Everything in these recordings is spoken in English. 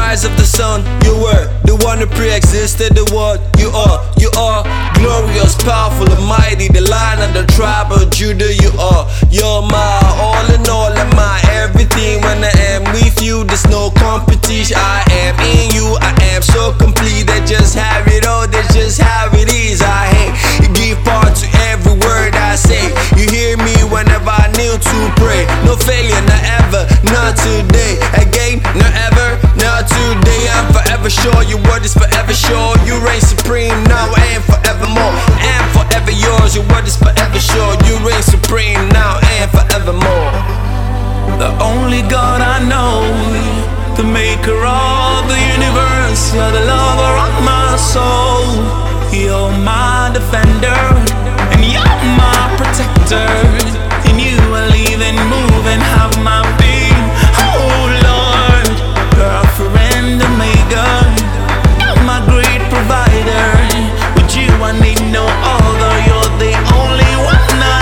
rise of the sun. You were the one who pre-existed the world. You are glorious, powerful, and mighty, the Lion of the tribe of Judah. You're my all in all and my everything. When I am with you, there's no competition. I am in you, I am so complete. They just have it all, that's just how it is. I hate you, give part to every word I say. You hear me whenever I kneel to pray. No failure, not ever, not today. Again, not ever, not today. I'm forever sure your word is forever sure. You reign supreme now and forevermore, and forever yours. Your word is forever sure. You reign supreme now and forevermore. The only God I know, the maker of the universe. You're the lover of my soul. You're my defender, and you're my protector. In you I live and move and have my being. Oh Lord, you're Alpha and Omega. You're my great provider. With you I need no other. You're the only one I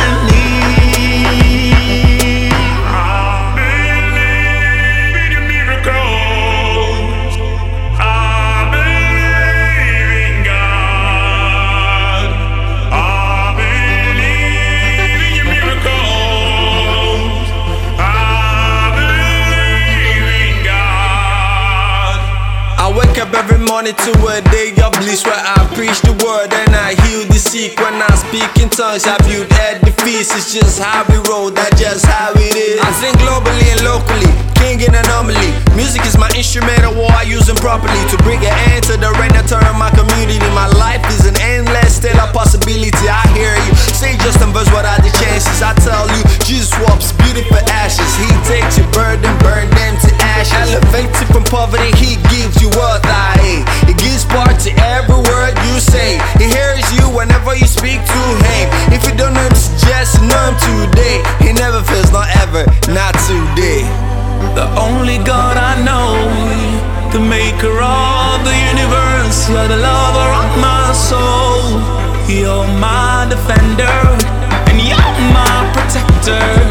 need. I believe in your miracles. I believe in God. I believe in your miracles. I believe in God. I wake up every morning to a day of bliss where I preach the word and I heal the sick. When I speak in tongues, I build edifice. It's just how we roll, that's just how it is. I sing globally and locally, king in anomaly. Music is my instrumental, I use it properly to bring an end to the rain and turn my community. My life is an endless tale of possibility. I hear you say just some verse, what are the chances? I tell you, Jesus swaps beauty for ashes. He takes your burden, burn them to ashes. Elevates you from poverty, he gives you wealth. He gives part to every word you say. He hears you whenever you speak to him. If you don't know him, just know him today. He never fails, not ever, not today. The only God I know, the maker of the universe. You're the lover of my soul. You're my defender, and you're my protector.